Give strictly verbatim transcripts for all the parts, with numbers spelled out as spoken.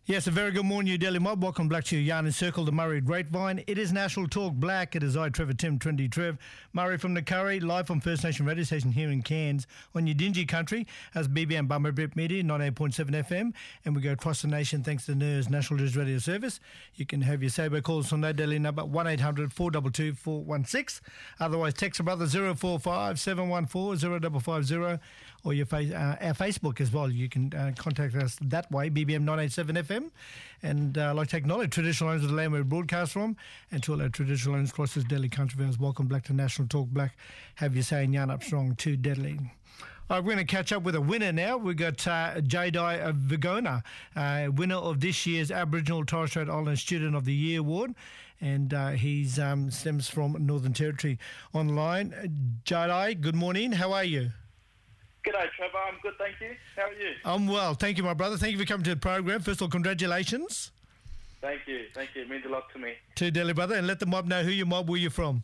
Yes, a very good morning, New Delhi Mob. Welcome back to Yarn and Circle, the Murray Grapevine. It is National Talk Black. It is I, Trevor Tim, Trinity Trev. Murray from the Curry, live from First Nation radio station here in Cairns on your dingy country as B B M Bummer Brit Media, ninety-eight point seven F M. And we go across the nation thanks to N E R S National News Radio Service. You can have your Sabo calls on that Delhi number one eight hundred four two two four one six. Otherwise, text a brother zero four five seven one four zero five five zero or your face, uh, our Facebook as well. You can uh, contact us that way, B B M nine eight seven F M. And uh, I'd like to acknowledge traditional owners of the land where we broadcast from, and to all our traditional owners across this Delhi country. Welcome back to National Talk Black. Have you saying yarn up strong to Delhi. All right, we're going to catch up with a winner now. We've got uh, Jadai Vigona, uh, winner of this year's Aboriginal Torres Strait Island Student of the Year Award. And uh, he's um, stems from Northern Territory online. Jadai, good morning. How are you? G'day, Trevor. I'm good, thank you. How are you? I'm well. Thank you, my brother. Thank you for coming to the program. First of all, congratulations. Thank you. Thank you. It means a lot to me. To Delhi, brother. And let the mob know who your mob, where you're from.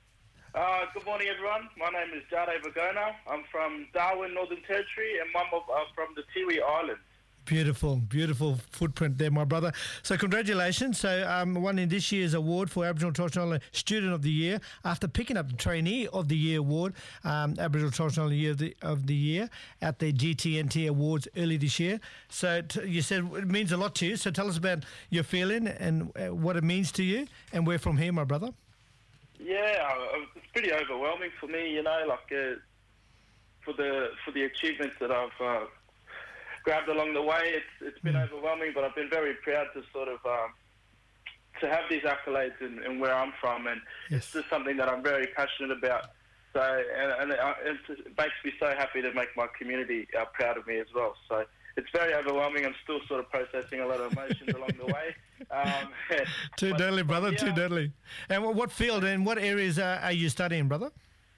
Uh, good morning, everyone. My name is Jade Vagona. I'm from Darwin, Northern Territory, and my mob are from the Tiwi Islands. Beautiful, beautiful footprint there, my brother. So congratulations. So um, won in this year's award for Aboriginal Torres Strait Island Student of the Year after picking up the Trainee of the Year award, um, Aboriginal Torres Strait Island Year of the, of the Year at the G T N T Awards early this year. So t- you said it means a lot to you. So tell us about your feeling and uh, what it means to you, and where from here, my brother. Yeah, uh, it's pretty overwhelming for me, you know, like uh, for the for the achievements that I've uh, grabbed along the way. It's it's been mm. overwhelming, but I've been very proud to sort of um, to have these accolades in, in where I'm from, and yes. It's just something that I'm very passionate about. So, and, and it, it makes me so happy to make my community uh, proud of me as well. So it's very overwhelming. I'm still sort of processing a lot of emotions along the way. Um, too but, deadly, brother. Yeah. Too deadly. And what field and what areas uh, are you studying, brother?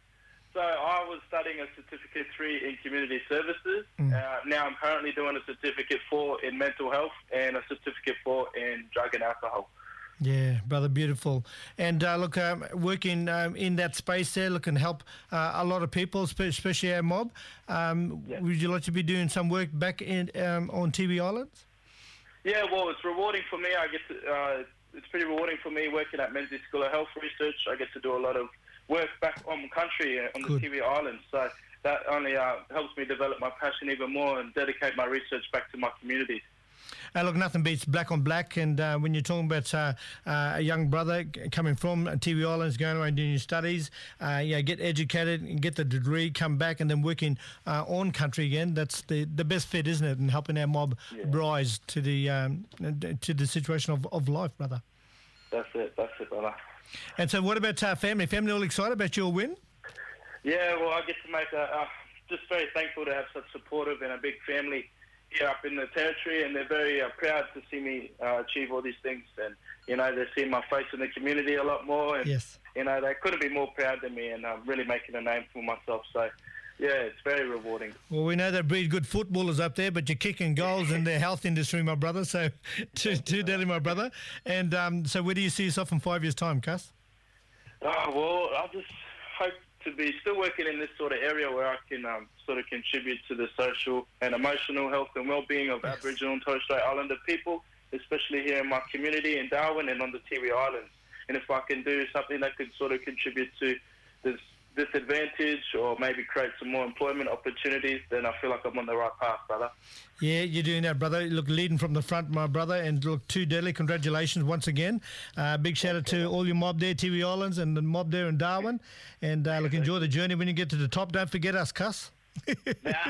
So I was studying a Certificate three in Community Services. Mm. Uh, now I'm currently doing a Certificate four in Mental Health and a Certificate four in Drug and Alcohol. Yeah, brother, beautiful. And uh, look, um, working um, in that space there, look, and help uh, a lot of people, especially our mob. Um, yeah. Would you like to be doing some work back in um, on Tiwi Islands? Yeah, well, it's rewarding for me. I get to, uh, it's pretty rewarding for me working at Menzies School of Health Research. I get to do a lot of work back on country on the Tiwi Islands. So that only uh, helps me develop my passion even more and dedicate my research back to my communities. Uh, look, nothing beats black on black, and uh, when you're talking about uh, uh, a young brother coming from Tiwi Islands, going around doing your studies, uh, you know, get educated and get the degree, come back and then working uh, on country again, that's the, the best fit, isn't it, and helping our mob yeah. rise to the um, to the situation of, of life, brother. That's it, that's it, brother. And so what about uh, family? Family all excited about your win? Yeah, well, I get to make a... Uh, just very thankful to have such supportive and a big family here up in the territory, and they're very uh, proud to see me uh, achieve all these things. And, you know, they see my face in the community a lot more. And, yes. you know, they couldn't be more proud than me, and I'm really making a name for myself. So, yeah, it's very rewarding. Well, we know they breed good footballers up there, but you're kicking goals in the health industry, my brother. So, to, to Delhi, my brother. And um, so where do you see yourself in five years' time, Cuss? Oh, well, I just hope to be still working in this sort of area where I can um, sort of contribute to the social and emotional health and well-being of yes. Aboriginal and Torres Strait Islander people, especially here in my community in Darwin and on the Tiwi Islands. And if I can do something that could sort of contribute to this disadvantage or maybe create some more employment opportunities, then I feel like I'm on the right path, brother. Yeah, you're doing that, brother. Look, leading from the front, my brother, and look, too deadly. Congratulations once again. Uh, big shout out to all your mob there, Tiwi Islands, and the mob there in Darwin. And uh, look, enjoy the journey when you get to the top. Don't forget us, Cuss. Yeah,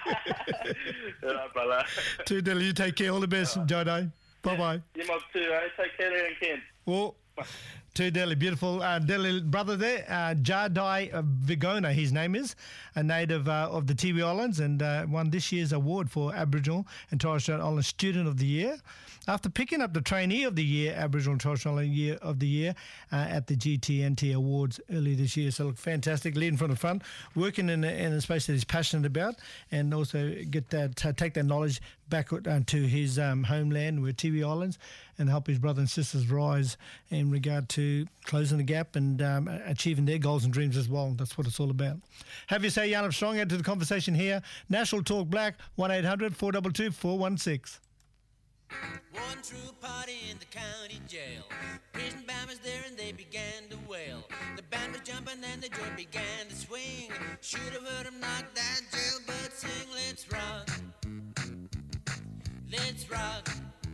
brother. Too deadly. You take care. All the best, Jodo. Bye-bye. You mob too, eh? Take care there in Cairns. Well, to Delhi, beautiful uh, Delhi brother there, uh, Jadai Vigona, his name is, a native uh, of the Tiwi Islands, and uh, won this year's award for Aboriginal and Torres Strait Island Student of the Year after picking up the Trainee of the Year, Aboriginal and Torres Strait Island Year of the Year uh, at the G T N T Awards earlier this year. So look, fantastic, leading from the front, working in a, in a space that he's passionate about, and also get that uh, take that knowledge back uh, to his um, homeland, with Tiwi Islands, and help his brothers and sisters rise in regard to closing the gap and um, achieving their goals and dreams as well. That's what it's all about. Have you say Yarn Up Strong, add to the conversation here. National Talk Black, one eight hundred four two two four one six. threw a party in the county jail. Prison band was there and they began to wail. The band was jumping and the joint began to swing. Should have heard them knock that jailbird sing. Let's rock, let's rock.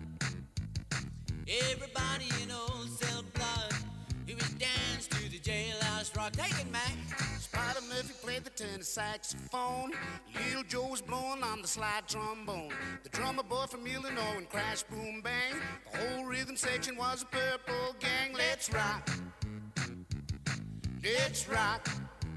Everybody in old cell block, it was dance to the jailhouse rock. Take it, Mac. Spider Murphy played the tenor saxophone. Little Joe was blowing on the slide trombone. The drummer boy from Illinois and crash, boom, bang. The whole rhythm section was a purple gang. Let's rock, let's rock.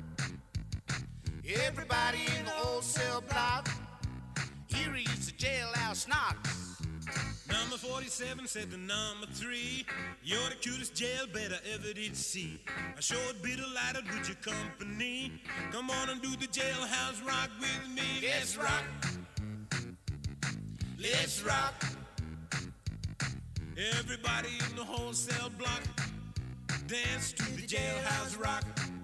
Everybody in the old cell block, here is the jailhouse knocks. Number forty-seven said to number three, you're the cutest jailbird I ever did see. I sure would be delighted with your company. Come on and do the jailhouse rock with me. Let's rock, let's rock. Everybody in the whole cell block, dance to the jailhouse rock.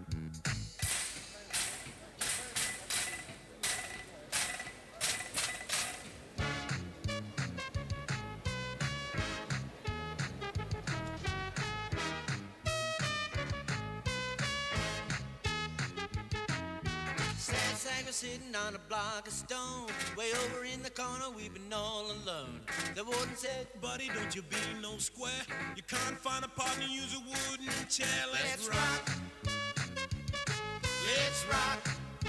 Sitting on a block of stone, way over in the corner, we've been all alone. The warden said, buddy, don't you be no square. You can't find a partner, use a wooden chair. Let's, Let's rock, let's rock.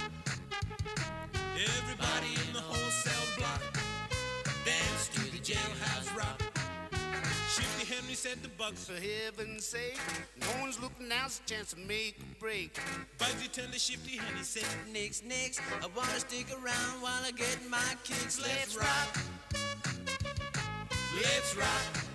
Everybody in the whole cell block, dance to the jailhouse rock. Shifty Henry said the bugs, for heaven's sake, no one's looking, now's a chance to make a break. Bugsy turned to Shifty Henry said, nix, nix, I wanna stick around while I get my kicks. Let's rock, let's rock.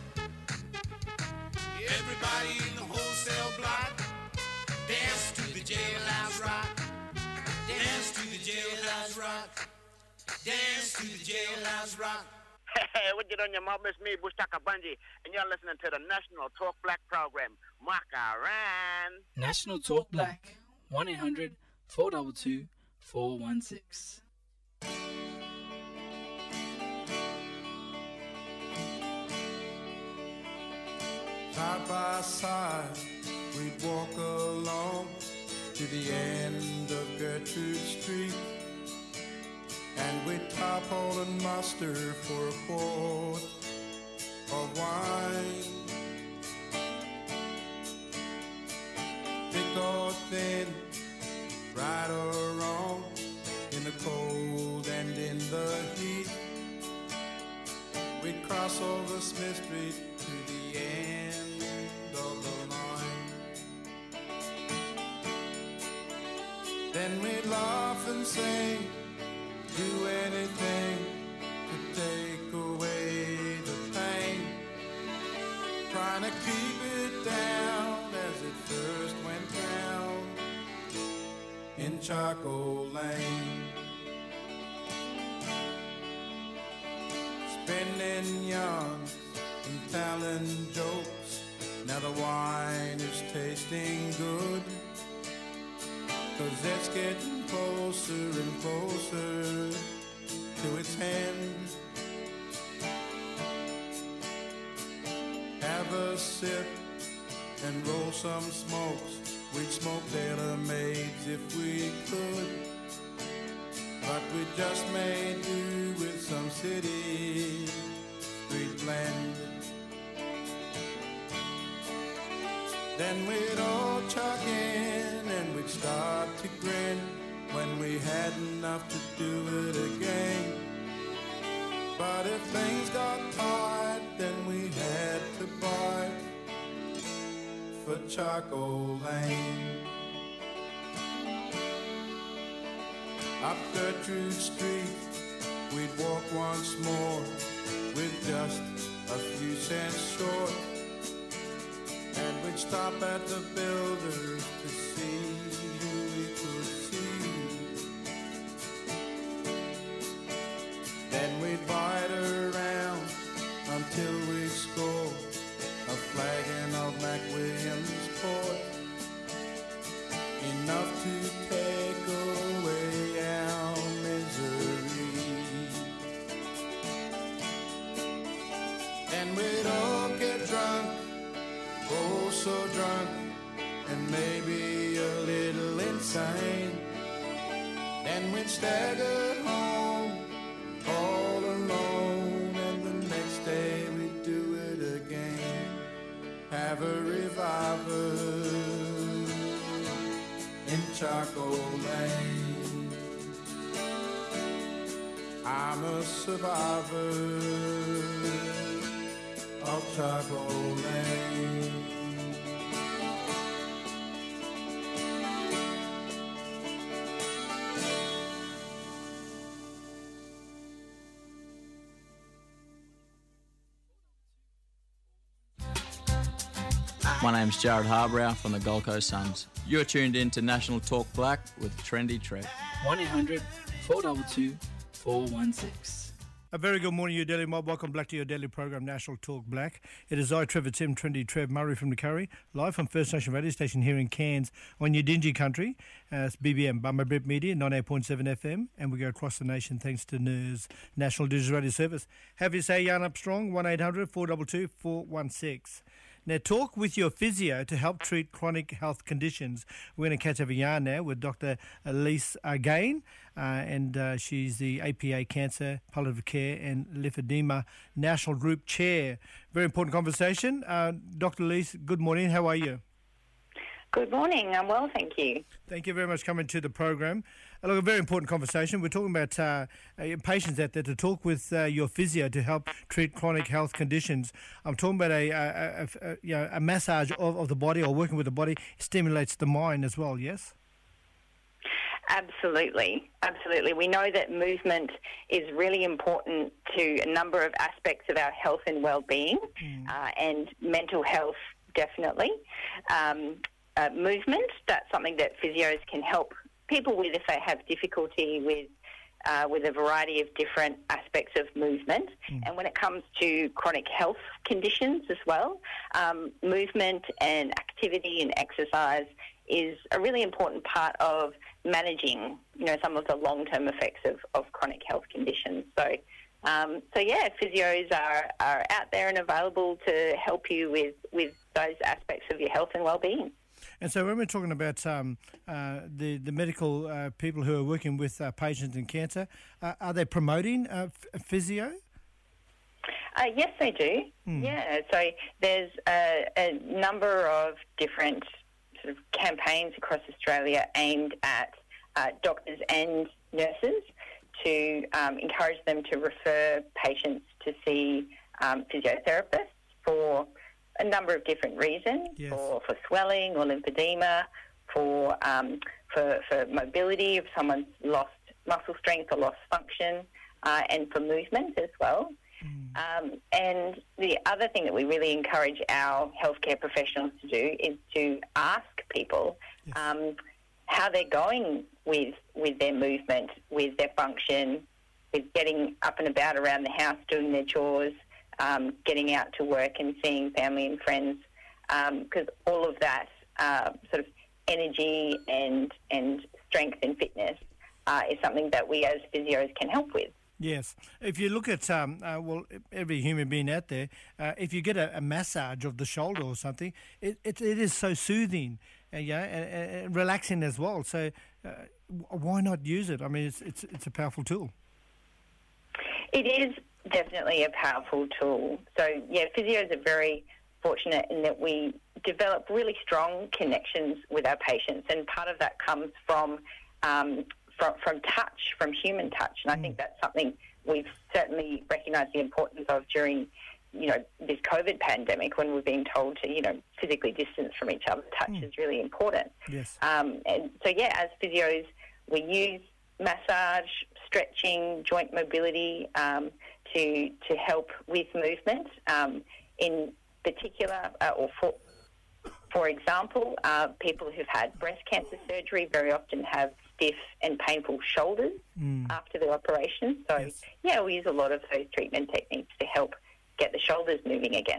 Everybody in the whole cell block, dance to the jailhouse rock. Dance to the jailhouse rock. Dance to the jailhouse rock. Hey, what you doing, your mom? It's me, Bushtaka Bunji, and you're listening to the National Talk Black program. Makaran. National Talk Black, one eight hundred, four two two, four one six. Side by side, we'd walk along to the end of Gertrude Street, and we'd tarpaul and muster for a quart of wine. Thick or thin, right or wrong, in the cold and in the heat, we'd cross over Smith Street to the end of the line. Then we'd laugh and sing, do anything to take away the pain, trying to keep it down as it first went down in Charcoal Lane. Spinning yarns and telling jokes, now the wine is tasting good, 'cause it's getting closer and closer to its end. Have a sip and roll some smokes, we'd smoke tailor-mades if we could, but we just made do with some city street blend. Then we'd all chuck in and we'd start to grin when we had enough to do it again. But if things got tight, then we had to buy for Charcoal Lane. Up Gertrude Street, we'd walk once more with just a few cents short, and we'd stop at the builders to see who we could see. Then we'd bite around until we score a flagon of McWilliamsport, enough to take away our misery. Then Then we'd all get drunk, oh so drunk, and maybe a little insane. Then we'd stagger home all alone, and the next day we'd do it again. Have a reviver in Charcoal Lane. I'm a survivor of Charcoal Lane. My name's Jared Harbrow from the Gold Coast Suns. You're tuned in to National Talk Black with Trendy Trev. one eight hundred four two two four one six. A very good morning, your daily mob. Welcome back to your daily program, National Talk Black. It is I, Trevor Tim, Trendy Trev, Murray from the Curry, live from First Nation radio station here in Cairns on your Dingy country. Uh, it's B B M, Bummer Brit Media, ninety-eight point seven F M, and we go across the nation thanks to N E R S, National Digital Radio Service. Have you say Yarn Up Strong, one eight hundred four two two four one six. Now, talk with your physio to help treat chronic health conditions. We're going to catch up a yarn now with Doctor Elise Again, uh, and uh, she's the A P A Cancer, Palliative Care and Lymphedema National Group Chair. Very important conversation. Uh, Doctor Elise, good morning. How are you? Good morning. I'm well, thank you. Thank you very much for coming to the program. Uh, look, a very important conversation. We're talking about uh, uh, patients out there to talk with uh, your physio to help treat chronic health conditions. I'm talking about a, a, a, a, you know, a massage of, of the body or working with the body stimulates the mind as well, yes? Absolutely. Absolutely. We know that movement is really important to a number of aspects of our health and well-being, mm. uh, and mental health, definitely. Um, uh, movement, that's something that physios can help people with if they have difficulty with uh, with a variety of different aspects of movement. Mm. And when it comes to chronic health conditions as well, um, movement and activity and exercise is a really important part of managing, you know, some of the long-term effects of, of chronic health conditions. So, um, so yeah, physios are, are out there and available to help you with, with those aspects of your health and well-being. And so when we're talking about um, uh, the, the medical uh, people who are working with uh, patients in cancer, uh, are they promoting uh, f- physio? Uh, yes, they do. Mm. Yeah, so there's a, a number of different sort of campaigns across Australia aimed at uh, doctors and nurses to um, encourage them to refer patients to see um, physiotherapists for a number of different reasons, yes. for, for swelling or lymphedema, for, um, for for mobility if someone's lost muscle strength or lost function, uh, and for movement as well. Mm. Um, and the other thing that we really encourage our healthcare professionals to do is to ask people yes. um, how they're going with with their movement, with their function, with getting up and about around the house, doing their chores, um, getting out to work and seeing family and friends, because um, all of that uh, sort of energy and and strength and fitness uh, is something that we as physios can help with. Yes. If you look at, um, uh, well, every human being out there, uh, if you get a, a massage of the shoulder or something, it, it, it is so soothing, uh, yeah, and, and relaxing as well. So uh, why not use it? I mean, it's, it's, it's a powerful tool. It is definitely a powerful tool. So, yeah, physios are very fortunate in that we develop really strong connections with our patients, and part of that comes from um, From, from touch, from human touch. And I think that's something we've certainly recognised the importance of during, you know, this COVID pandemic, when we're being told to, you know, physically distance from each other. Touch mm. is really important. Yes. Um, and so, yeah, as physios, we use massage, stretching, joint mobility um, to to help with movement. Um, in particular, uh, or for, for example, uh, people who've had breast cancer surgery very often have stiff and painful shoulders mm. after the operation. So, yes. yeah, we use a lot of those treatment techniques to help get the shoulders moving again.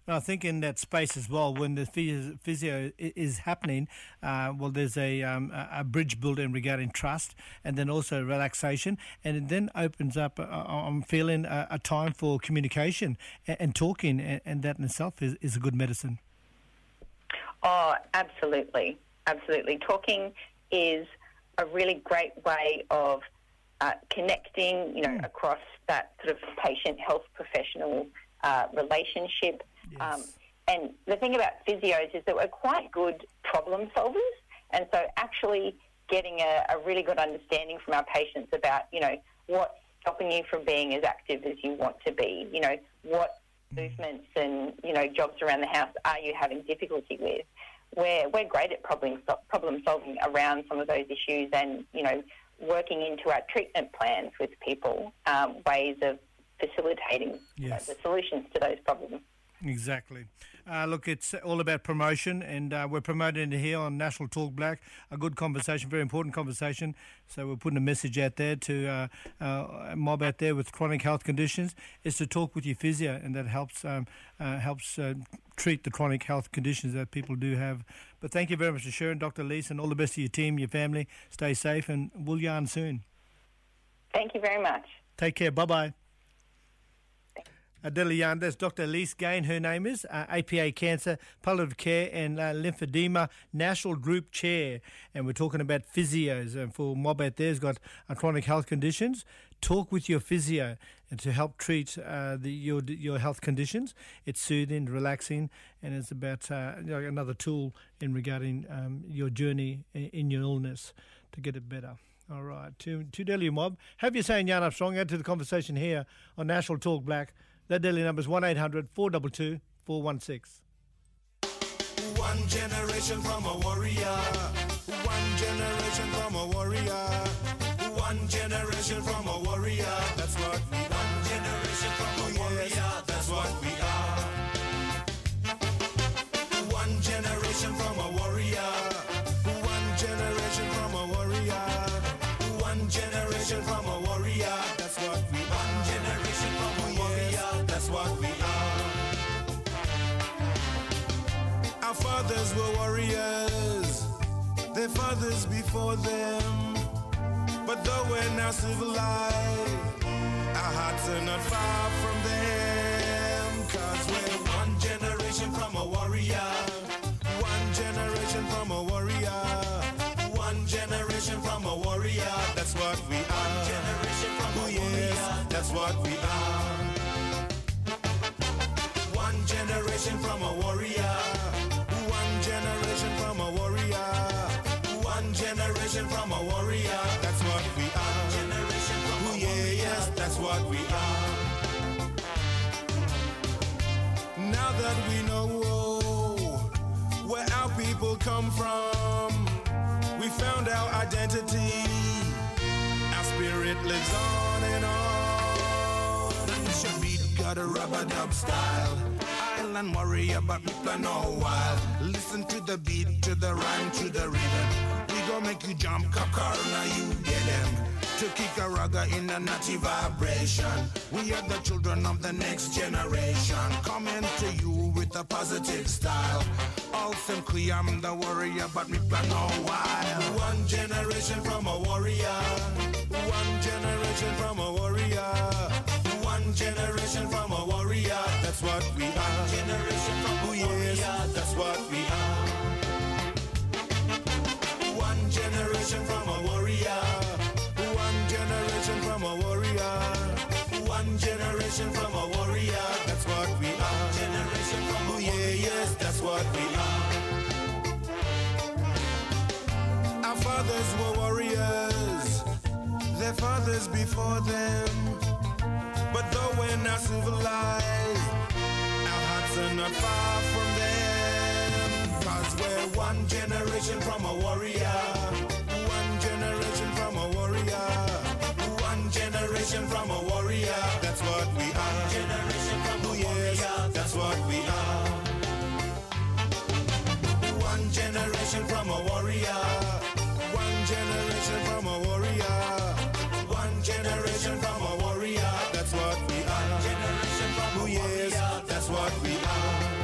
And I think in that space as well, when the physio, physio i- is happening, uh, well, there's a, um, a a bridge built in regarding trust and then also relaxation. And it then opens up, uh, I'm feeling, a, a time for communication and, and talking. And, and that in itself is, is a good medicine. Oh, absolutely. Absolutely. Talking is a really great way of uh, connecting, you know, mm. across that sort of patient health professional uh, relationship. Yes. Um, and the thing about physios is that we're quite good problem solvers. And so actually getting a, a really good understanding from our patients about, you know, what's stopping you from being as active as you want to be, you know, what movements and, you know, jobs around the house are you having difficulty with? We're, we're great at problem, problem solving around some of those issues and, you know, working into our treatment plans with people, um, ways of facilitating Yes. uh, the solutions to those problems. Exactly. Uh, look, it's all about promotion, and uh, we're promoting it here on National Talk Black. A good conversation, very important conversation. So we're putting a message out there to uh, uh, a mob out there with chronic health conditions is to talk with your physio, and that helps um, uh, helps uh, treat the chronic health conditions that people do have. But thank you very much for sharing, Doctor Lees, and all the best to your team, your family. Stay safe, and we'll yarn soon. Thank you very much. Take care. Bye-bye. Adela Yarn, that's Doctor Elise Gain, her name is, uh, A P A Cancer, Palliative Care and uh, Lymphedema National Group Chair. And we're talking about physios. And for mob out there who's got uh, chronic health conditions, talk with your physio and to help treat uh, the, your your health conditions. It's soothing, relaxing, and it's about uh, you know, another tool in regarding um, your journey in, in your illness to get it better. All right, to, to Delhi Mob, have you saying Yarn Armstrong, add to the conversation here on National Talk Black. That Delhi number is one eight hundred four two two four one six. One generation from a warrior. One generation from a warrior. One generation from a warrior. That's what we are. One generation from a warrior. That's what we are. One generation from a warrior. One generation from a warrior. One generation from a warrior. That's what we are. One generation from a warrior. That's what we are. Our fathers were warriors, their fathers before them. But though we're now civilized, our hearts are not far from them. Cause we're one generation from a warrior. One generation from a warrior. One generation from a warrior. That's what we are. One generation from a warrior. That's what we are. One generation from a warrior. One generation from a warrior. One generation from a warrior. That's what we are. One generation from a warrior. Yeah, yes, that's what we are. Now that we know oh, where our people come from, we found our identity. Our spirit lives on and on. Shabit got a rubber dub style. Island warrior, but we plan all while. Listen to the beat, to the rhyme, to the rhythm. We gon' make you jump, kakar, now you get them. To kick a ragga in a natty vibration. We are the children of the next generation. Coming to you with a positive style. Also, I'm the warrior, but we plan all while. One generation from a warrior. One generation from a warrior. One generation from a warrior. That's what we are. One generation from a warrior. Yes, that's what we are. One generation from a warrior. One generation from a warrior. One generation from a warrior. That's what we are. One generation from a warrior. Yes, that's what we are. Our fathers were warriors. Their fathers before them. But though we're now civilized, our hearts are not far from them. Cause we're one generation from a warrior. One generation from a warrior. One generation from a warrior. That's what we are. One generation from a warrior. Yes, that's what we are. One generation from a warrior. One generation from a warrior. One generation from a warrior. That's what we are. One generation from a warrior. Yes, that's what we are.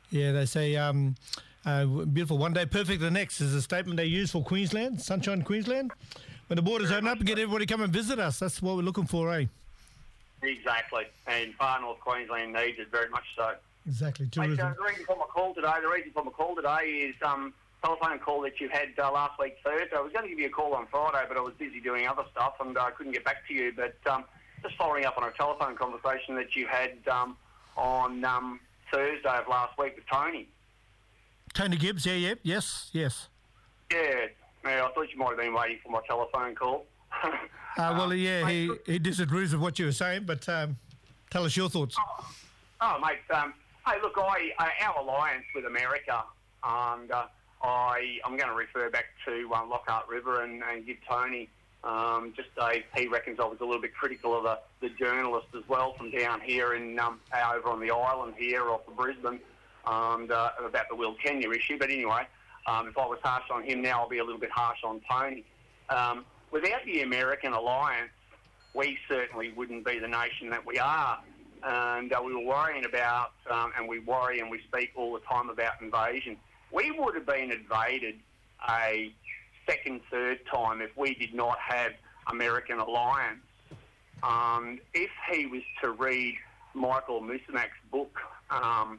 Yeah, they say um, uh, beautiful one day, perfect the next is a statement they use for Queensland, Sunshine Queensland. When the borders open up, get everybody come and visit us. That's what we're looking for, eh? Exactly. And far North Queensland needs it very much so. Exactly. Mate, Tourism. uh, the reason for my call today, the reason for my call today is um, telephone call that you had uh, last week Thursday. I was going to give you a call on Friday, but I was busy doing other stuff and I uh, couldn't get back to you. But um, just following up on a telephone conversation that you had um, on um, Thursday of last week with Tony. Tony Gibbs, yeah, yeah, yes, yes. Yeah, yeah, I thought you might have been waiting for my telephone call. Uh, well, yeah, he, he disagrees with what you were saying, but um, tell us your thoughts. Oh, oh mate, um, hey, look, I uh, our alliance with America, and uh, I, I'm going to refer back to um, Lockhart River and, and give Tony um, just a, he reckons I was a little bit critical of the, the journalist as well from down here in um, over on the island here off of Brisbane and, uh, about the Will Kenya issue. But anyway, um, if I was harsh on him now, I'll be a little bit harsh on Tony. Um, without the American alliance, we certainly wouldn't be the nation that we are. And uh, we were worrying about, um, and we worry and we speak all the time about invasion. We would have been invaded a second, third time if we did not have American alliance. Um, if he was to read Michael Musamak's book um,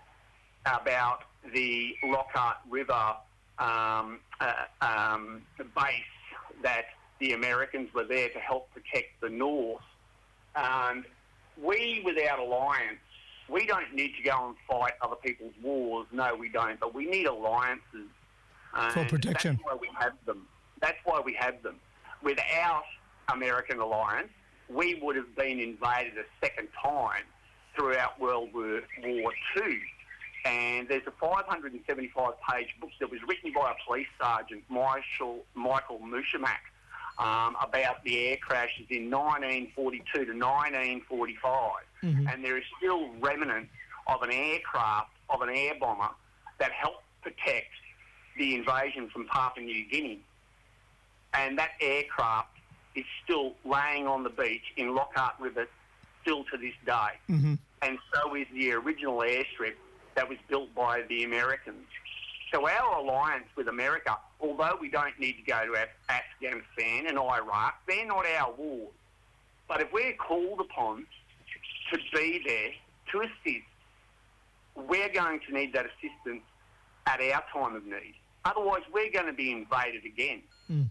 about the Lockhart River um, uh, um, base, that the Americans were there to help protect the North, and we, without alliance, we don't need to go and fight other people's wars. No, we don't. But we need alliances. For protection. That's why we have them. That's why we have them. Without American alliance, we would have been invaded a second time throughout World War Two. And there's a five hundred seventy-five page book that was written by a police sergeant, Michael, Michael Mushamak, Um, about the air crashes in nineteen forty-two to nineteen forty-five. Mm-hmm. And there is still remnants of an aircraft, of an air bomber, that helped protect the invasion from Papua New Guinea. And that aircraft is still laying on the beach in Lockhart River still to this day. Mm-hmm. And so is the original airstrip that was built by the Americans. So our alliance with America, although we don't need to go to Af- Afghanistan and Iraq, they're not our wars. But if we're called upon to be there to assist, we're going to need that assistance at our time of need. Otherwise, we're going to be invaded again. Mm.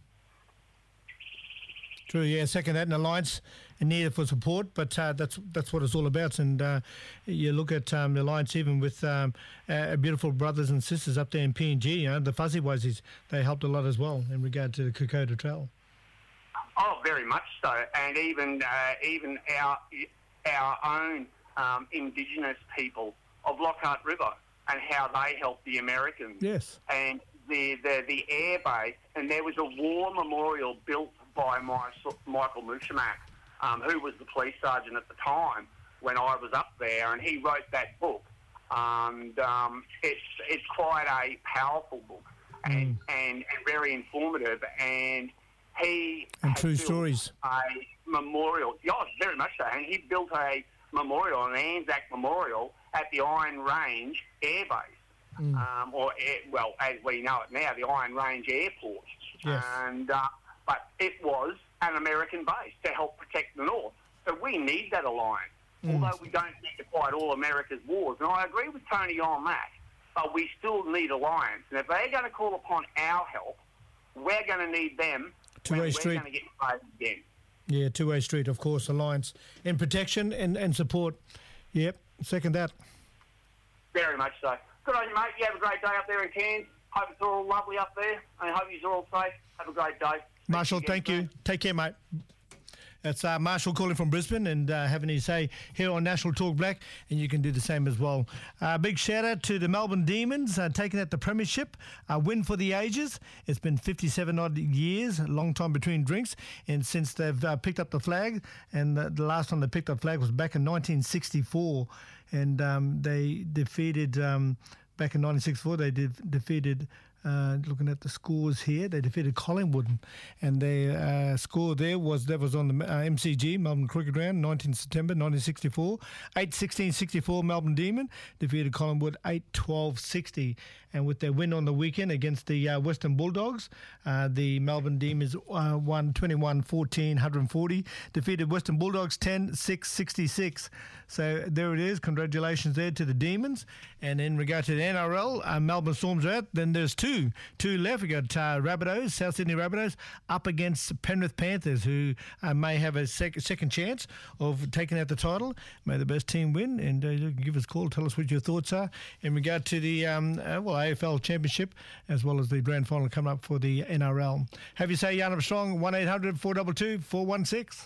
True, yeah, second that, an alliance and needed for support, but uh, that's that's what it's all about. And uh, you look at um, the alliance even with um, our beautiful brothers and sisters up there in P N G, you know, the Fuzzy Wuzzies, they helped a lot as well in regard to the Kokoda Trail. Oh, very much so. And even uh, even our our own um, Indigenous people of Lockhart River and how they helped the Americans. Yes. And the, the, the air base, and there was a war memorial built by my, Michael Mushamak, um, who was the police sergeant at the time when I was up there, and he wrote that book. And um, it's it's quite a powerful book and, mm. and, and very informative. And he and true built stories. a memorial. Yeah, very much so. And he built a memorial, an Anzac memorial, at the Iron Range Air Base, mm. um, or air, well, as we know it now, the Iron Range Airport. Yes. And uh, but it was an American base to help protect the North. So we need that alliance, mm. although we don't need to fight all America's wars. And I agree with Tony on that, but we still need alliance. And if they're going to call upon our help, we're going to need them. Two-way we're street. going to get invaded again. Yeah, two-way street, of course, alliance in protection and, and support. Yep, second that. Very much so. Good on you, mate. You have a great day up there in Cairns. Hope it's all lovely up there. I hope you're all safe. Have a great day. Marshall, thank you. Take care, mate. It's uh, Marshall calling from Brisbane and uh, having his say here on National Talk Black, and you can do the same as well. Uh, big shout out to the Melbourne Demons uh, taking out the premiership, a win for the ages. It's been fifty-seven odd years, a long time between drinks, and since they've uh, picked up the flag, and the, the last time they picked up the flag was back in nineteen sixty-four, and um, they defeated um, back in nineteen sixty-four they de- defeated Uh, looking at the scores here, they defeated Collingwood, and their uh, score there was that was on the uh, M C G, Melbourne Cricket Ground, nineteenth September nineteen sixty-four. eight sixteen sixty-four, Melbourne Demon defeated Collingwood eight twelve sixty. And with their win on the weekend against the uh, Western Bulldogs, uh, the Melbourne Demons uh, won twenty-one fourteen, one forty, defeated Western Bulldogs ten six sixty-six. So there it is. Congratulations there to the Demons. And in regard to the N R L, uh, Melbourne Storms are out. Then there's two. Two left. We got uh, Rabbitohs, South Sydney Rabbitohs, up against Penrith Panthers, who uh, may have a sec- second chance of taking out the title. May the best team win. And uh, you can give us a call. Tell us what your thoughts are in regard to the um, uh, well A F L Championship, as well as the grand final coming up for the N R L. Have you say Yarn Strong, one eight hundred four two two four one six.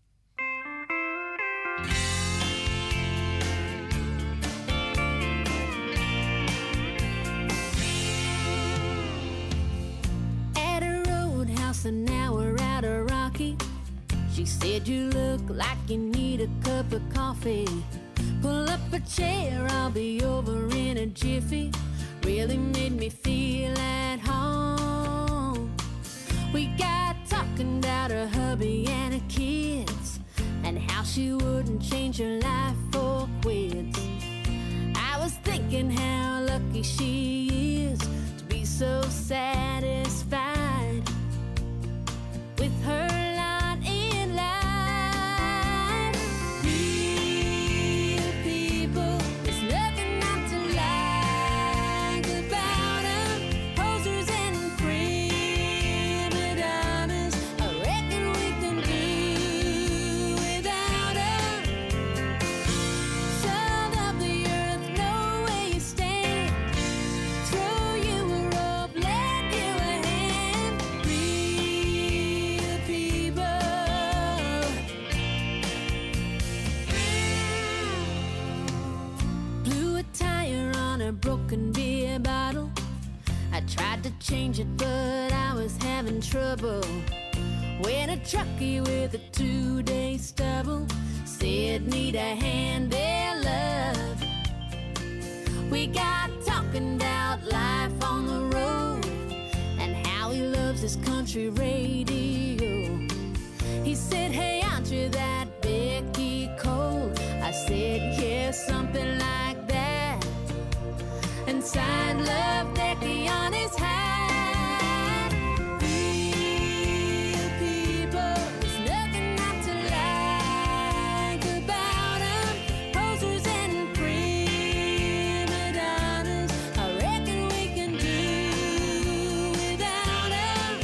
At a roadhouse an hour out of Rocky, she said you look like you need a cup of coffee. Pull up a chair, I'll be over in a jiffy. Really made me feel at home. We got talking about her hubby and her kids, and how she wouldn't change her life for quids. I was thinking how lucky she is to be so satisfied with her lot in life. Real people, there's nothing not to like about 'em. Posers and prima donnas, I reckon we can do without 'em. Salt of the earth, know where you stand. Throw you a rope, lend you a hand. Real people. Blew a tire on a broken beer bottle. I tried to change it, but I was having trouble. When a truckie with a two-day stubble said, need a hand there, love. We got talking about life on the road and how he loves his country radio. He said, hey, aren't you that Becky Cole? I said, yeah, something like that. And signed Love Becky on his hat. Real people, there's nothing not to like about 'em. Posers and prima donnas, I reckon we can do without 'em.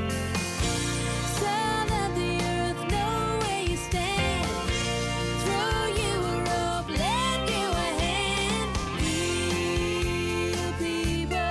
Son of the earth, know where you stand. Throw you a rope, lend you a hand. Real people.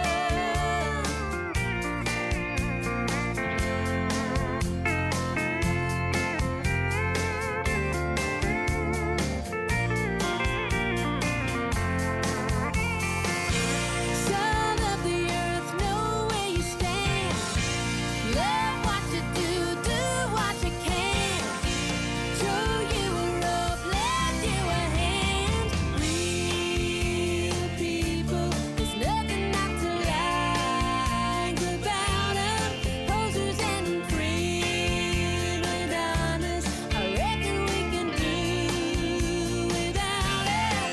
Son of the earth, know where you stand. Love what you do, do what you can. Throw you a rope, lend you a hand. Real people, there's nothing not to like about 'em. Posers and prima donnas, I reckon we can do without 'em.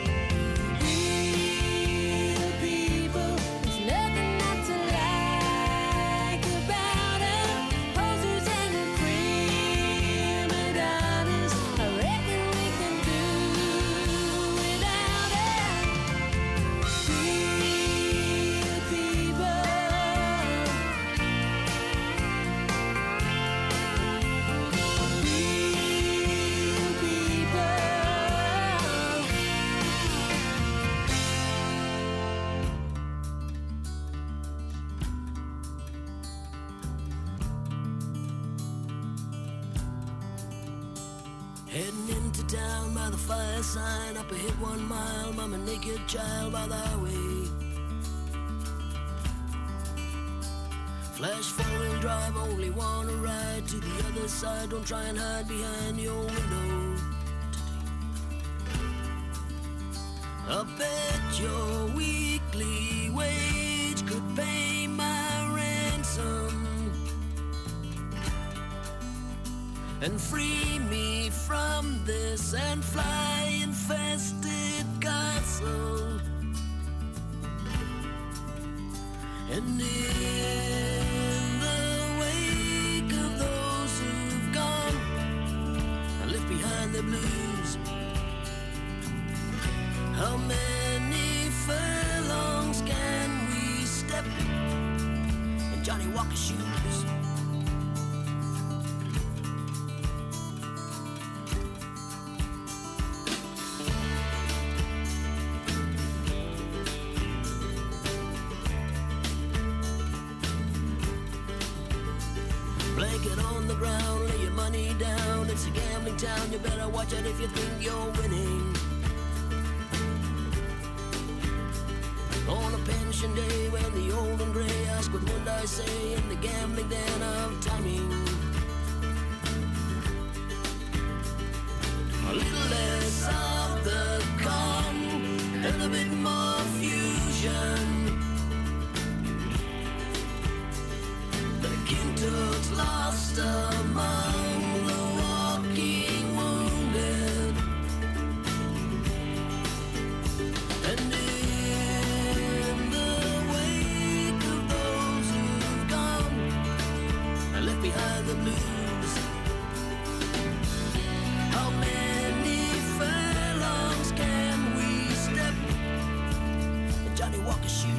Real people, there's nothing not to like about 'em. Posers and prima donnas, I reckon we can do without 'em. Real people. Real people. Heading into town by the fire sign, up a hit one mile, mama naked child by the highway. Flash four-wheel drive, only wanna ride to the other side. Don't try and hide behind your window. I bet your weekly wage could pay and free me from this and fly infested castle. And in the wake of those who've gone, I left behind the blues. How many furlongs can we step in Johnny Walker's shoes? Blanket on the ground, lay your money down. It's a gambling town, you better watch out if you think you're winning. On a pension day when the old and grey ask what would I say in the gambling den of timing. A little less of the calm and a bit more fusion. The Kinto's lost among the walking wounded. And in the wake of those who've gone, I left behind the blues. How many furlongs can we step in Johnny Walker's shoes?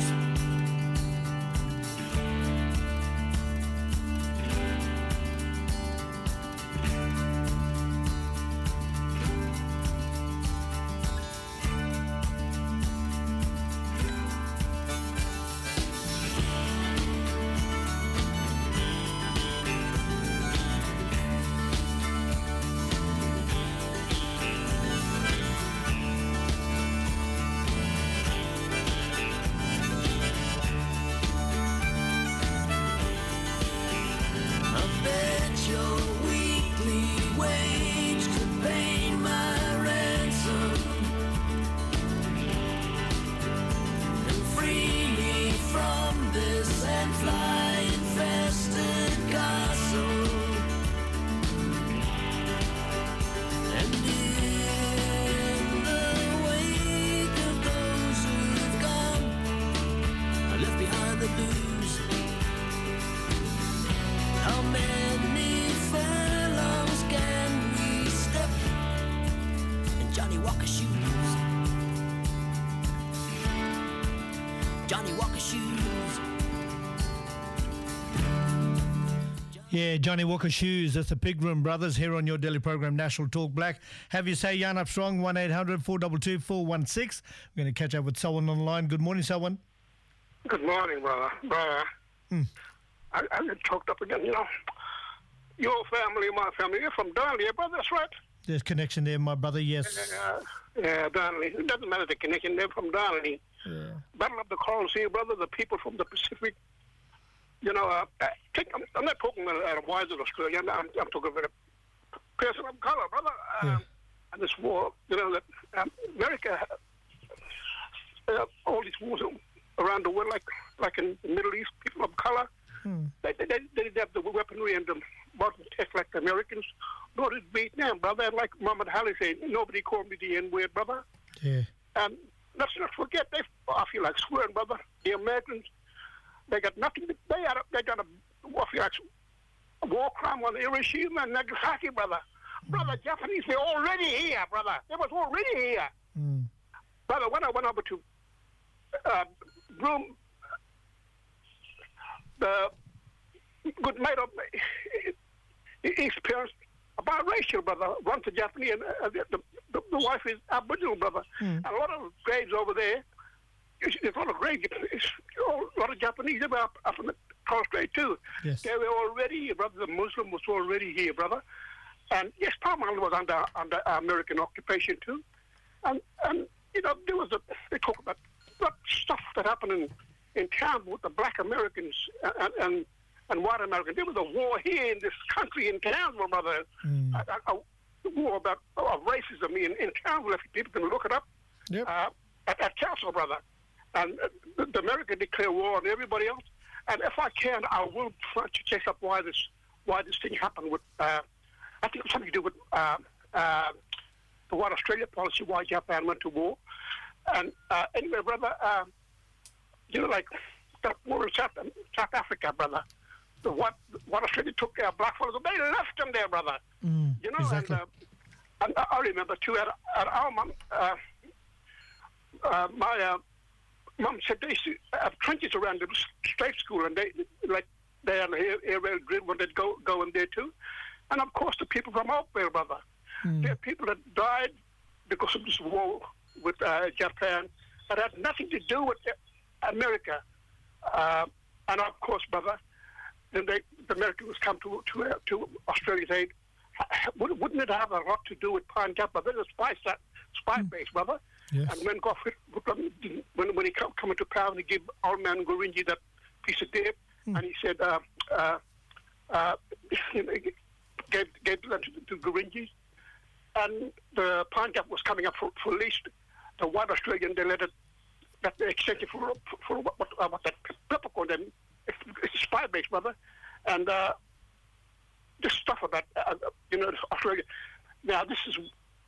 Yeah, Johnny Walker Shoes. That's the Pigram Brothers here on your daily program, National Talk Black. Have you say Yarn Up Strong, one eight hundred four two two four one six. We're going to catch up with someone on the line. Good morning, someone. Good morning, brother. Brother, Hmm. I, I get choked up again, you know. Your family, my family, you're from Darnley, brother, that's right. There's connection there, my brother, yes. Uh, yeah, Darnley. It doesn't matter the connection, they're from Darnley. Yeah. Battle of the Coral Sea, brother, the people from the Pacific. You know, uh, I think, I'm, I'm not talking at a wiser Australia, I'm, I'm, I'm talking about a person of color, brother. Uh, Yeah. And this war, you know, that um, America, uh, all these wars around the world, like like in the Middle East, people of color, Hmm. they, they, they didn't have the weaponry and the modern tech like the Americans, nor did Vietnam, brother. And like Muhammad Ali said, nobody called me the N-word, brother. Yeah. And let's not forget, they, I feel like swearing, brother, the Americans, they got nothing, to, they, had a, they done a, I feel like a war crime on Hiroshima and Nagasaki, brother. Brother, Japanese, they're already here, brother. They was already here. Mm. Brother, when I went over to uh, Broome, the good mate of his parents, biracial, brother, runs a Japanese, and uh, the, the, the wife is Aboriginal, brother. Mm. And a lot of graves over there, there's a lot of graves, it's a lot of Japanese up, up in the Torres Strait too. Yes. They were already here, brother. The Muslim was already here, brother. And yes, Palm was under under American occupation too. And and you know, there was a they talk about what stuff that happened in, in town with the black Americans and, and and white Americans. There was a war here in this country in town, my brother. Mm. A, a, a war about of racism in, in town. If people can look it up. Yep. Uh, at, at Council, brother. And uh, the, the America declared war on everybody else. And if I can, I will try to chase up why this why this thing happened with uh, I think it was something to do with uh, uh, the One Australia policy, why Japan went to war. And uh, anyway, brother, uh, you know, like that war in South, South Africa, brother, the what what Australia took our black fellows, they left them there, brother. Mm, you know, exactly. and, uh, and I remember too at, at our mum, uh, uh, my uh, mum said they used to have trenches around the state school, and they like they had an air, air rail grid when they'd go go in there too. And of course, the people from out there, brother, mm. there are people that died because of this war with uh, Japan that had nothing to do with America. Uh, and of course, brother, then they, the Americans come to to, uh, to Australia's aid. Wouldn't it have a lot to do with Pine Gap? But there's a spy, spy mm. base, brother. Yes. And when Gough, when, when he come, come into power, he gave old man Gurindji that piece of dirt, mm. and he said, uh, uh, uh, you know, gave, gave that to, to Gurindji. And the Pine Gap was coming up for, for lease. The white Australian, they let it, that they exchanged it for, for, for what, what, uh, what that peppercorn, then it's, it's a spy base, brother. And uh, this stuff about, uh, you know, Australia. Now, this is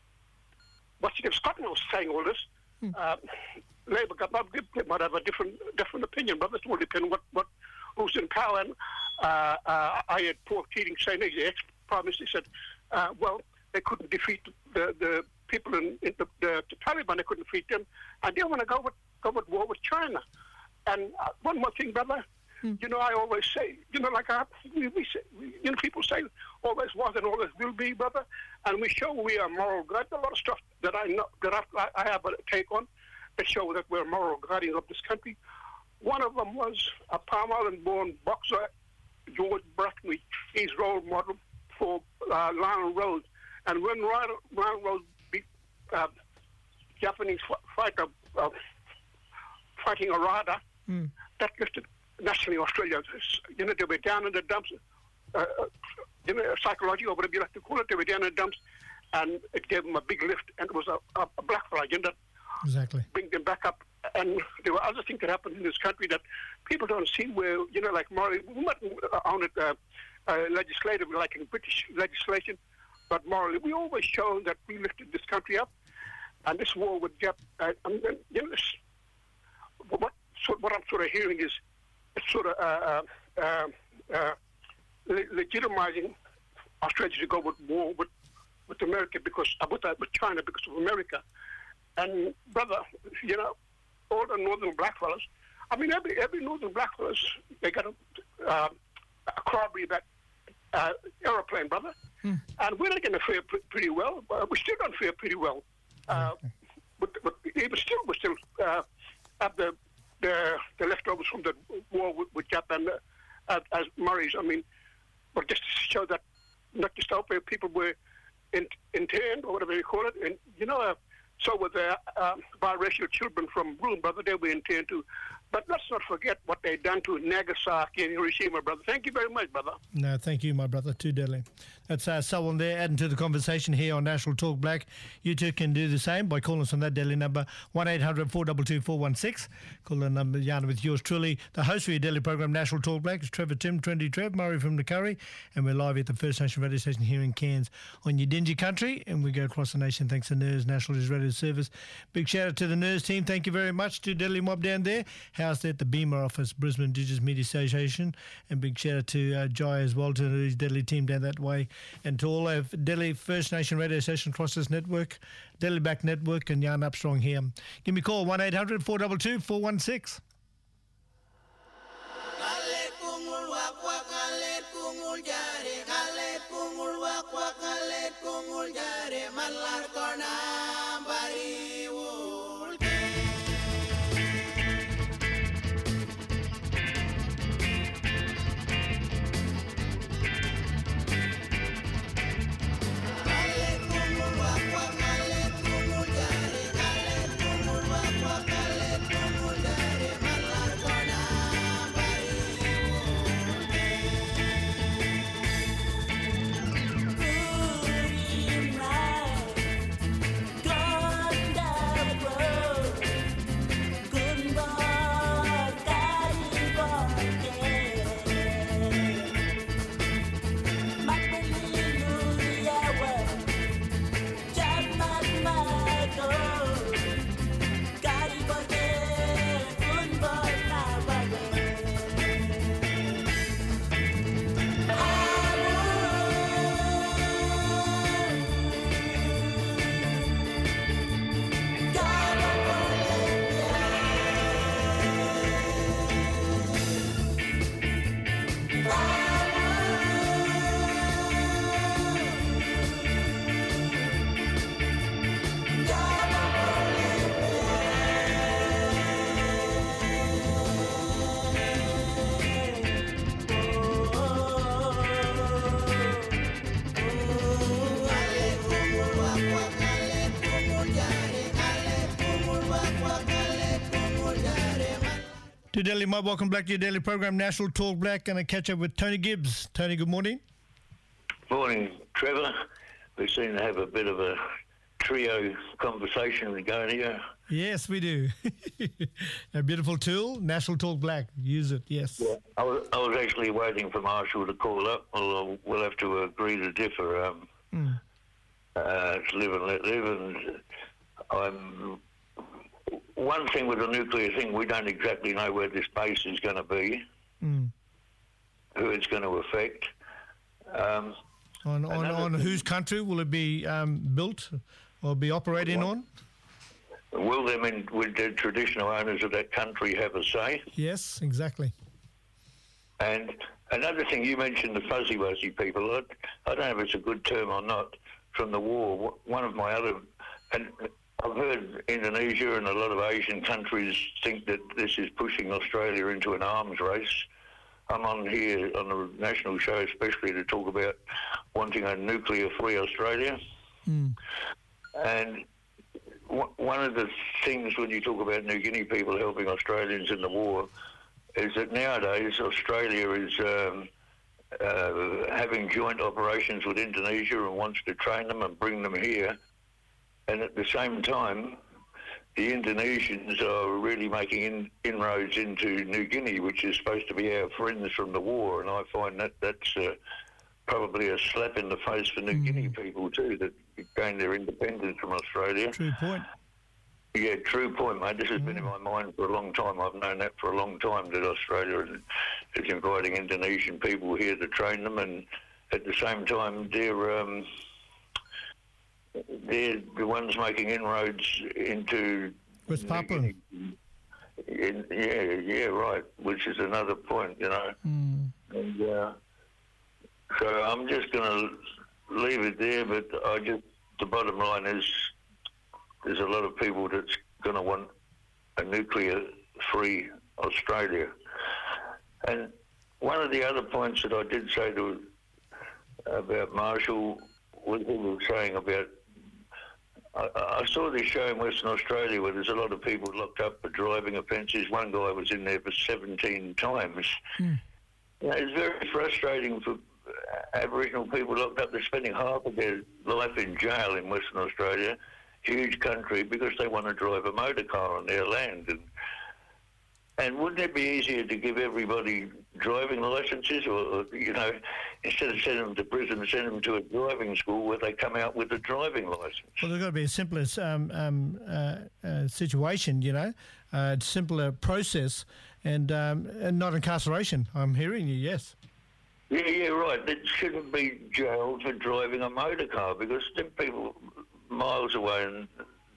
what Scotland was saying all this. Hmm. Uh, Labour government might have a different different opinion, but it will depend on what, what who's in power. And uh, uh, I had Paul Keating saying, the ex-Prime Minister, said, uh, well, they couldn't defeat the, the people in, in the, the, the Taliban, they couldn't defeat them, and they want to go with, go with war with China. And uh, one more thing, brother, hmm. you know, I always say, you know, like I, we, we say, we, you know, people say, always was and always will be, brother, and we show we are moral guardians. A lot of stuff that I know, that I, I have a take on, that show that we're moral guardians of this country. One of them was a Palm Island-born boxer, George Brackney. He's role model for uh, Lionel Rose. And when Lionel Rose beat uh, Japanese fighter uh, fighting a rider, mm. that lifted nationally Australia. You know, they were down in the dumps, uh, you know, psychology or whatever you like to call it. They were down in the dumps, and it gave them a big lift. And it was a, a, a black flag, you know, exactly, bring them back up. And there were other things that happened in this country that people don't see. Where, you know, like morally, we might own it uh, uh, legislatively, like in British legislation. But morally, we always show that we lifted this country up, and this war with Jap. Uh, and then, you know, this, what so what I'm sort of hearing is it's sort of uh, uh, uh, le- legitimizing Australia to go with war with with America because uh, with, uh, with China because of America. And brother, you know, all the northern blackfellas. I mean, every every northern blackfellas, they got a, uh, a crabby that uh, aeroplane, brother. Hmm. And we're not going to fare pr- pretty well. Uh, we still don't fare pretty well. Uh, okay. But, but even still, we still uh, have the, the the leftovers from the war with, with Japan uh, as Murray's. I mean, but just to show that not just out there, people were in, interned or whatever you call it. And, you know, uh, so were the uh, biracial children from Broome, brother. They were interned too. But let's not forget what they done to Nagasaki and Hiroshima, brother. Thank you very much, brother. No, thank you, my brother. Too deadly. That's uh, someone there adding to the conversation here on National Talk Black. You too can do the same by calling us on that deadly number, one eight hundred four two two four one six. Call the number, yarn with yours truly. The host for your daily program, National Talk Black, is Trevor Tim, Trendy Trev, Murray from the Curry, and we're live at the First Nation radio station here in Cairns on your dingy country, and we go across the nation thanks to N I R S, National News Radio Service. Big shout out to the N I R S team. Thank you very much to Deadly Mob down there, housed at the Beamer office, Brisbane Indigenous Media Association, and big shout out to uh, Jai as well, to his Deadly team down that way, and to all our Deadly First Nation radio stations across this network, Deadly Back Network, and Yarn Upstrong here. Give me a call, one eight hundred four two two four one six. To Daily Mob, welcome back to your daily program, National Talk Black. Going to catch up with Tony Gibbs. Tony, good morning. Morning, Trevor. We seem to have a bit of a trio conversation going here. Yes, we do. A beautiful tool, National Talk Black. Use it, yes. Yeah, I was, I was actually waiting for Marshall to call up. We'll, we'll have to agree to differ. Um, mm. uh, it's live and let live. And I'm, one thing with the nuclear thing, we don't exactly know where this base is going to be, mm. who it's going to affect. Um, on on, on whose country will it be um, built or be operating what? on? Will them in, will the traditional owners of that country have a say? Yes, exactly. And another thing, you mentioned the fuzzy wuzzy people. I, I don't know if it's a good term or not, from the war. One of my other, and I've heard Indonesia and a lot of Asian countries think that this is pushing Australia into an arms race. I'm on here on the national show especially to talk about wanting a nuclear-free Australia. Mm. And one of the things when you talk about New Guinea people helping Australians in the war is that nowadays Australia is um, uh, having joint operations with Indonesia and wants to train them and bring them here. And at the same time, the Indonesians are really making in, inroads into New Guinea, which is supposed to be our friends from the war. And I find that that's uh, probably a slap in the face for New mm. Guinea people too, that gained their independence from Australia. True point. Yeah, true point, mate. This has mm. been in my mind for a long time. I've known that for a long time, that Australia is inviting Indonesian people here to train them, and at the same time they're, um, they're the ones making inroads into... West Papua. In, yeah, yeah, right, which is another point, you know. Mm. And uh, so I'm just going to leave it there, but I just, the bottom line is there's a lot of people that's going to want a nuclear-free Australia. And one of the other points that I did say to about Marshall was he was saying about, I, I saw this show in Western Australia where there's a lot of people locked up for driving offences. One guy was in there for seventeen times. Mm. You know, it's very frustrating for Aboriginal people locked up. They're spending half of their life in jail in Western Australia, huge country, because they want to drive a motor car on their land. And and wouldn't it be easier to give everybody driving licences, or, or you know, instead of sending them to prison, send them to a driving school where they come out with a driving licence? Well, there's got to be a simpler um, um, uh, uh, situation, you know, a simpler process, and um, and not incarceration. I'm hearing you, yes. Yeah, yeah, right. It shouldn't be jailed for driving a motor car, because them people miles away, and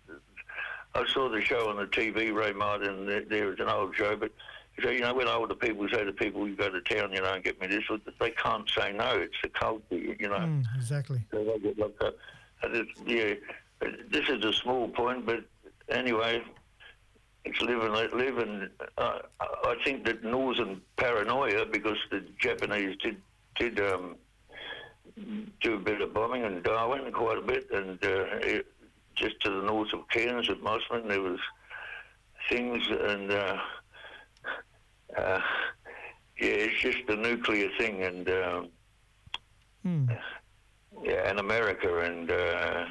I saw the show on the T V, Ray Martin, there, there was an old show, but so, you know, when older people say to people, you go to town, you know, and get me this, they can't say no. It's the culture, you know. Mm, exactly. So they get locked up. And it's, yeah, this is a small point, but anyway, it's live and let live, and uh, I think that northern paranoia, because the Japanese did did um, do a bit of bombing in Darwin, quite a bit, and uh, it, just to the north of Cairns at Mossman, there was things, and uh, uh, yeah, it's just the nuclear thing, and uh, mm. yeah, and America, and. Uh,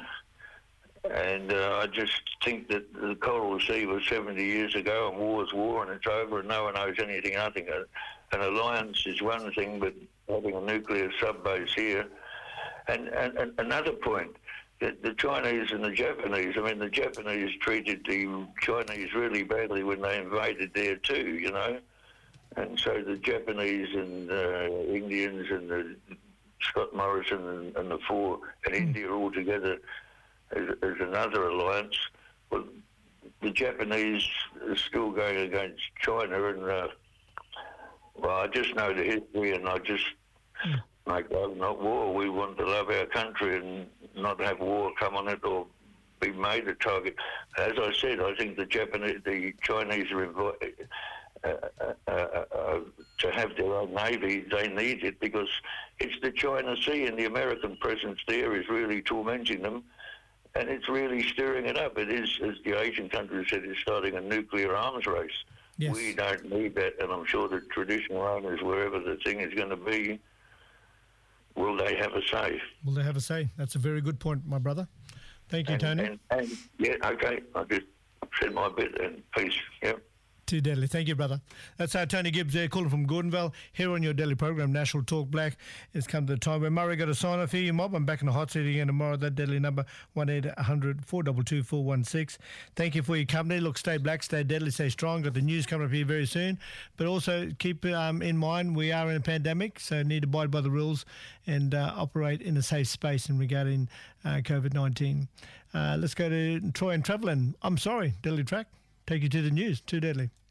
And uh, I just think that the Coral Sea was seventy years ago, and war's war, and it's over, and no one knows anything, nothing. An alliance is one thing, but having a nuclear sub-base here. And, and, and another point, the, the Chinese and the Japanese, I mean, the Japanese treated the Chinese really badly when they invaded there too, you know. And so the Japanese and uh, Indians and the Scott Morrison and, and the four, and mm. India all together, As, as another alliance. Well, the Japanese are still going against China, and uh, well, I just know the history, and I just mm. make love, not war. We want to love our country and not have war come on it or be made a target. As I said, I think the Japanese, the Chinese are invited uh, uh, uh, uh, to have their own navy. They need it because it's the China Sea, and the American presence there is really tormenting them. And it's really stirring it up. It is, as the Asian countries said, it's starting a nuclear arms race. Yes. We don't need that, and I'm sure the traditional owners, wherever the thing is going to be, will they have a say? Will they have a say? That's a very good point, my brother. Thank you, and, Tony. And, and, yeah, okay. I just said my bit and peace. Yep. Too deadly. Thank you, brother. That's uh, Tony Gibbs there, calling from Gordonville. Here on your daily program, National Talk Black. It's come to the time where Murray got a sign off here, you mob. I'm back in the hot seat again tomorrow. That deadly number, one eight hundred four two two four one six. Thank you for your company. Look, stay black, stay deadly, stay strong. Got the news coming up here very soon. But also keep um, in mind we are in a pandemic, so need to abide by the rules and uh, operate in a safe space in regarding uh, COVID nineteen. Uh, let's go to Troy and Travelin. I'm sorry, Deadly Track. Take you to the news. Too deadly.